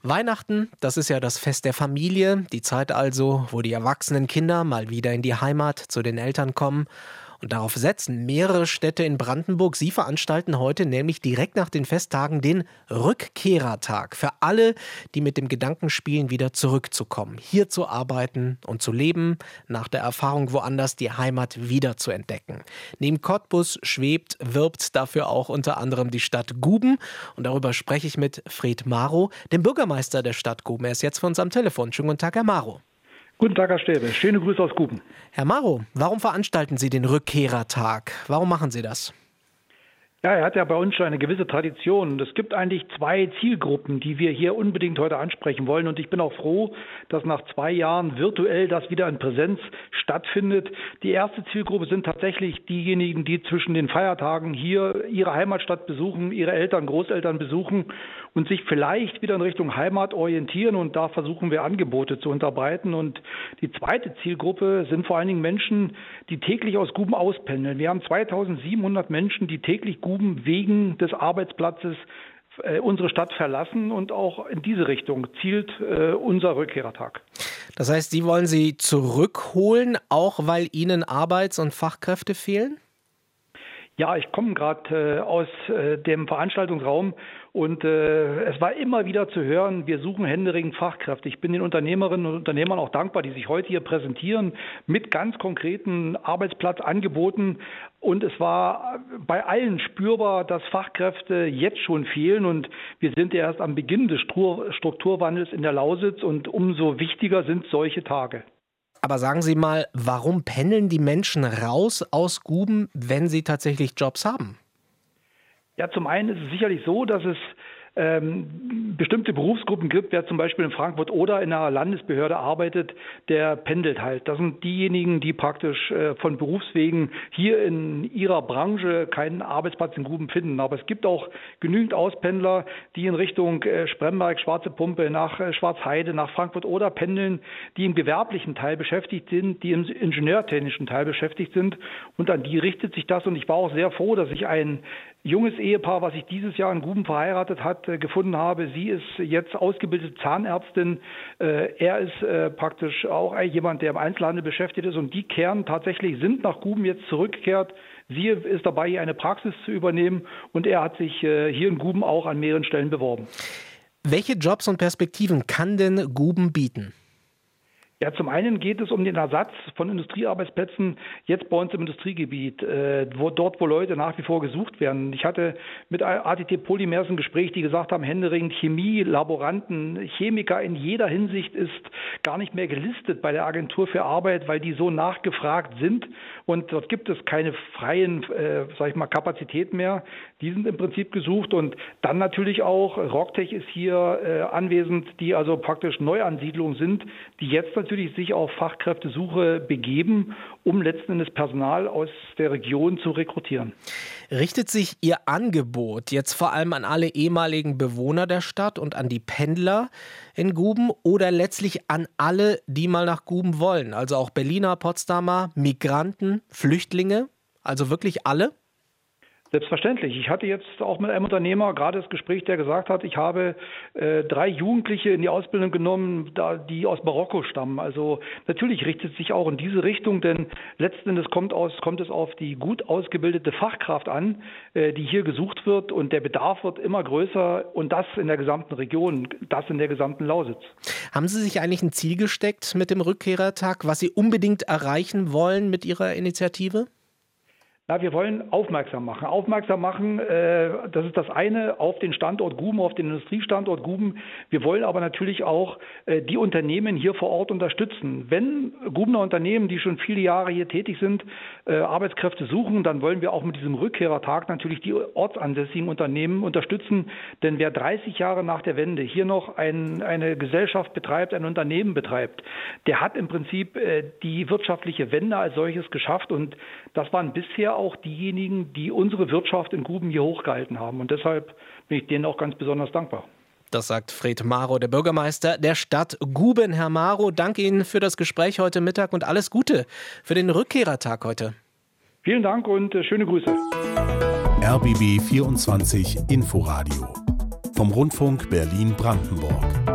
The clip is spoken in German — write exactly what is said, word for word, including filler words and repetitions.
Weihnachten, das ist ja das Fest der Familie, die Zeit also, wo die erwachsenen Kinder mal wieder in die Heimat zu den Eltern kommen. Und darauf setzen mehrere Städte in Brandenburg. Sie veranstalten heute nämlich direkt nach den Festtagen den Rückkehrertag. Für alle, die mit dem Gedanken spielen, wieder zurückzukommen, hier zu arbeiten und zu leben, nach der Erfahrung woanders die Heimat wieder zu entdecken. Neben Cottbus schwebt, wirbt dafür auch unter anderem die Stadt Guben. Und darüber spreche ich mit Fred Marow, dem Bürgermeister der Stadt Guben. Er ist jetzt für uns am Telefon. Schönen guten Tag, Herr Marow. Guten Tag, Herr Stäbe. Schöne Grüße aus Guben. Herr Marow, warum veranstalten Sie den Rückkehrertag? Warum machen Sie das? Ja, er hat ja bei uns schon eine gewisse Tradition. Es gibt eigentlich zwei Zielgruppen, die wir hier unbedingt heute ansprechen wollen. Und ich bin auch froh, dass nach zwei Jahren virtuell das wieder in Präsenz stattfindet. Die erste Zielgruppe sind tatsächlich diejenigen, die zwischen den Feiertagen hier ihre Heimatstadt besuchen, ihre Eltern, Großeltern besuchen und sich vielleicht wieder in Richtung Heimat orientieren. Und da versuchen wir Angebote zu unterbreiten. Und die zweite Zielgruppe sind vor allen Dingen Menschen, die täglich aus Guben auspendeln. Wir haben zweitausendsiebenhundert Menschen, die täglich Guben wegen des Arbeitsplatzes äh, unsere Stadt verlassen, und auch in diese Richtung zielt äh, unser Rückkehrertag. Das heißt, Sie wollen sie zurückholen, auch weil Ihnen Arbeits- und Fachkräfte fehlen? Ja, ich komme gerade äh, aus äh, dem Veranstaltungsraum und äh, es war immer wieder zu hören, wir suchen händeringend Fachkräfte. Ich bin den Unternehmerinnen und Unternehmern auch dankbar, die sich heute hier präsentieren mit ganz konkreten Arbeitsplatzangeboten. Und es war bei allen spürbar, dass Fachkräfte jetzt schon fehlen, und wir sind ja erst am Beginn des Strukturwandels in der Lausitz, und umso wichtiger sind solche Tage. Aber sagen Sie mal, warum pendeln die Menschen raus aus Guben, wenn sie tatsächlich Jobs haben? Ja, zum einen ist es sicherlich so, dass es ähm, bestimmte Berufsgruppen gibt. Wer zum Beispiel in Frankfurt oder in einer Landesbehörde arbeitet, der pendelt halt. Das sind diejenigen, die praktisch äh, von Berufswegen hier in ihrer Branche keinen Arbeitsplatz in Guben finden. Aber es gibt auch genügend Auspendler, die in Richtung äh, Spremberg, Schwarze Pumpe, nach äh, Schwarzheide, nach Frankfurt oder pendeln, die im gewerblichen Teil beschäftigt sind, die im ingenieurtechnischen Teil beschäftigt sind. Und an die richtet sich das. Und ich war auch sehr froh, dass ich ein junges Ehepaar, was sich dieses Jahr in Guben verheiratet hat, äh, gefunden habe. Sie ist jetzt ausgebildete Zahnärztin. Äh, er ist äh, praktisch auch jemand, der im Einzelhandel beschäftigt ist. Und die kehren tatsächlich, sind nach Guben jetzt zurückgekehrt. Sie ist dabei, hier eine Praxis zu übernehmen. Und er hat sich äh, hier in Guben auch an mehreren Stellen beworben. Welche Jobs und Perspektiven kann denn Guben bieten? Ja, zum einen geht es um den Ersatz von Industriearbeitsplätzen jetzt bei uns im Industriegebiet, äh, wo, dort, wo Leute nach wie vor gesucht werden. Ich hatte mit A T T Polymers ein Gespräch, die gesagt haben, händeringend Chemie, Laboranten, Chemiker in jeder Hinsicht ist gar nicht mehr gelistet bei der Agentur für Arbeit, weil die so nachgefragt sind, und dort gibt es keine freien, äh, sag ich mal, Kapazitäten mehr. Die sind im Prinzip gesucht, und dann natürlich auch Rocktech ist hier äh, anwesend, die also praktisch Neuansiedlungen sind, die jetzt natürlich sich auf Fachkräftesuche begeben, um letzten Endes Personal aus der Region zu rekrutieren. Richtet sich Ihr Angebot jetzt vor allem an alle ehemaligen Bewohner der Stadt und an die Pendler in Guben oder letztlich an alle, die mal nach Guben wollen? Also auch Berliner, Potsdamer, Migranten, Flüchtlinge, also wirklich alle? Selbstverständlich. Ich hatte jetzt auch mit einem Unternehmer gerade das Gespräch, der gesagt hat, ich habe äh, drei Jugendliche in die Ausbildung genommen, da, die aus Marokko stammen. Also natürlich richtet es sich auch in diese Richtung, denn letzten Endes kommt, aus, kommt es auf die gut ausgebildete Fachkraft an, äh, die hier gesucht wird, und der Bedarf wird immer größer, und das in der gesamten Region, das in der gesamten Lausitz. Haben Sie sich eigentlich ein Ziel gesteckt mit dem Rückkehrertag, was Sie unbedingt erreichen wollen mit Ihrer Initiative? Ja, wir wollen aufmerksam machen. Aufmerksam machen, äh, das ist das eine, auf den Standort Guben, auf den Industriestandort Guben. Wir wollen aber natürlich auch äh, die Unternehmen hier vor Ort unterstützen. Wenn Gubener Unternehmen, die schon viele Jahre hier tätig sind, äh, Arbeitskräfte suchen, dann wollen wir auch mit diesem Rückkehrertag natürlich die ortsansässigen Unternehmen unterstützen. Denn wer dreißig Jahre nach der Wende hier noch ein, eine Gesellschaft betreibt, ein Unternehmen betreibt, der hat im Prinzip äh, die wirtschaftliche Wende als solches geschafft. Und das waren bisher auch diejenigen, die unsere Wirtschaft in Guben hier hochgehalten haben. Und deshalb bin ich denen auch ganz besonders dankbar. Das sagt Fred Marow, der Bürgermeister der Stadt Guben. Herr Marow, danke Ihnen für das Gespräch heute Mittag und alles Gute für den Rückkehrertag heute. Vielen Dank und äh, schöne Grüße. R B B vierundzwanzig Inforadio vom Rundfunk Berlin-Brandenburg.